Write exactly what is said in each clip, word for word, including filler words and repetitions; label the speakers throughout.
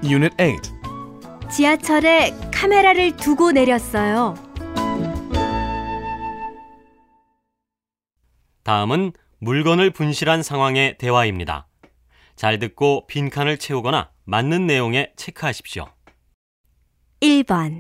Speaker 1: Unit eight.
Speaker 2: 지하철에 카메라를 두고 내렸어요.
Speaker 3: 다음은 물건을 분실한 상황의 대화입니다. 잘 듣고 빈칸을 채우거나 맞는 내용에 체크하십시오.
Speaker 2: 일 번.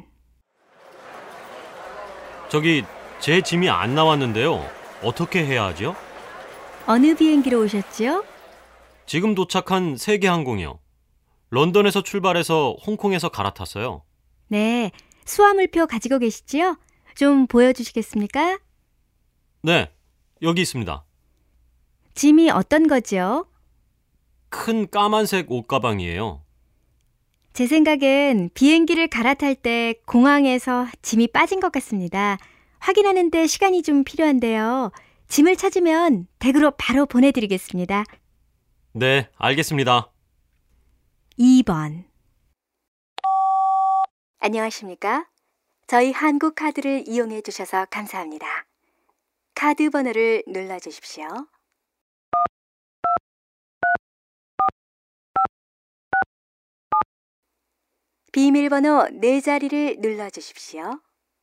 Speaker 3: 저기 제 짐이 안 나왔는데요. 어떻게 해야 하죠?
Speaker 2: 어느 비행기로 오셨죠?
Speaker 3: 지금 도착한 세계항공이요. 런던에서 출발해서 홍콩에서 갈아탔어요.
Speaker 2: 네, 수화물표 가지고 계시지요? 좀 보여주시겠습니까?
Speaker 3: 네, 여기 있습니다.
Speaker 2: 짐이 어떤 거죠?
Speaker 3: 큰 까만색 옷가방이에요.
Speaker 2: 제 생각엔 비행기를 갈아탈 때 공항에서 짐이 빠진 것 같습니다. 확인하는 데 시간이 좀 필요한데요. 짐을 찾으면 댁으로 바로 보내드리겠습니다.
Speaker 3: 네, 알겠습니다.
Speaker 2: 이 번. 안녕하십니까? 저희 한국카드를 이용해 주셔서 감사합니다. 카드 번호를 눌러주십시오. 비밀번호 네 자리를 눌러주십시오.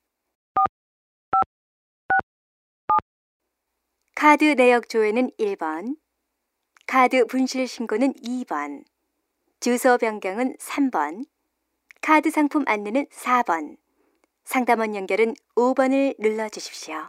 Speaker 2: 카드 내역 조회는 일 번, 카드 분실 신고는 이 번, 주소 변경은 삼 번, 카드 상품 안내는 사 번, 상담원 연결은 오 번을 눌러주십시오.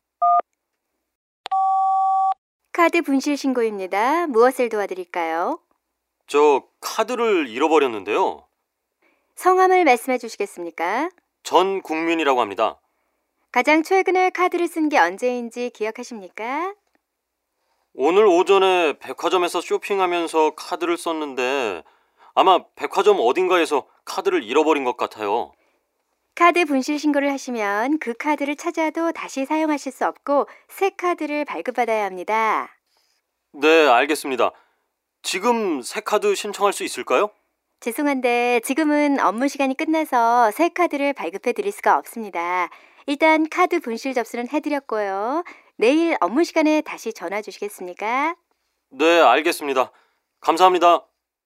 Speaker 2: 카드 분실 신고입니다. 무엇을 도와드릴까요?
Speaker 3: 저 카드를 잃어버렸는데요.
Speaker 2: 성함을 말씀해 주시겠습니까?
Speaker 3: 전 국민이라고 합니다.
Speaker 2: 가장 최근에 카드를 쓴 게 언제인지 기억하십니까?
Speaker 3: 오늘 오전에 백화점에서 쇼핑하면서 카드를 썼는데 아마 백화점 어딘가에서 카드를 잃어버린 것 같아요.
Speaker 2: 카드 분실 신고를 하시면 그 카드를 찾아도 다시 사용하실 수 없고 새 카드를 발급받아야 합니다.
Speaker 3: 네, 알겠습니다. 지금 새 카드 신청할 수 있을까요?
Speaker 2: 죄송한데 지금은 업무 시간이 끝나서 새 카드를 발급해 드릴 수가 없습니다. 일단 카드 분실 접수는 해드렸고요. 내일 업무 시간에 다시 전화 주시겠습니까?
Speaker 3: 네, 알겠습니다. 감사합니다.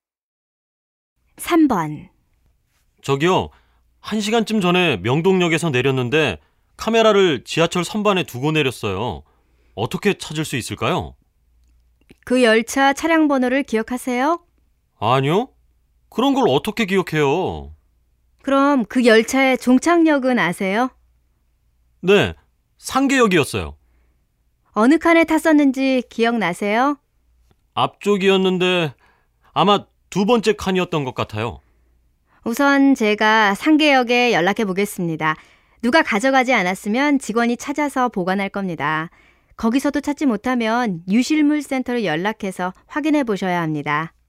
Speaker 2: 삼 번.
Speaker 3: 저기요, 한 시간쯤 전에 명동역에서 내렸는데 카메라를 지하철 선반에 두고 내렸어요. 어떻게 찾을 수 있을까요?
Speaker 2: 그 열차 차량 번호를 기억하세요?
Speaker 3: 아니요. 그런 걸 어떻게 기억해요?
Speaker 2: 그럼 그 열차의 종착역은 아세요?
Speaker 3: 네, 상계역이었어요.
Speaker 2: 어느 칸에 탔었는지 기억나세요?
Speaker 3: 앞쪽이었는데 아마 두 번째 칸이었던 것 같아요.
Speaker 2: 우선 제가 상계역에 연락해 보겠습니다. 누가 가져가지 않았으면 직원이 찾아서 보관할 겁니다. 거기서도 찾지 못하면 유실물 센터로 연락해서 확인해 보셔야 합니다.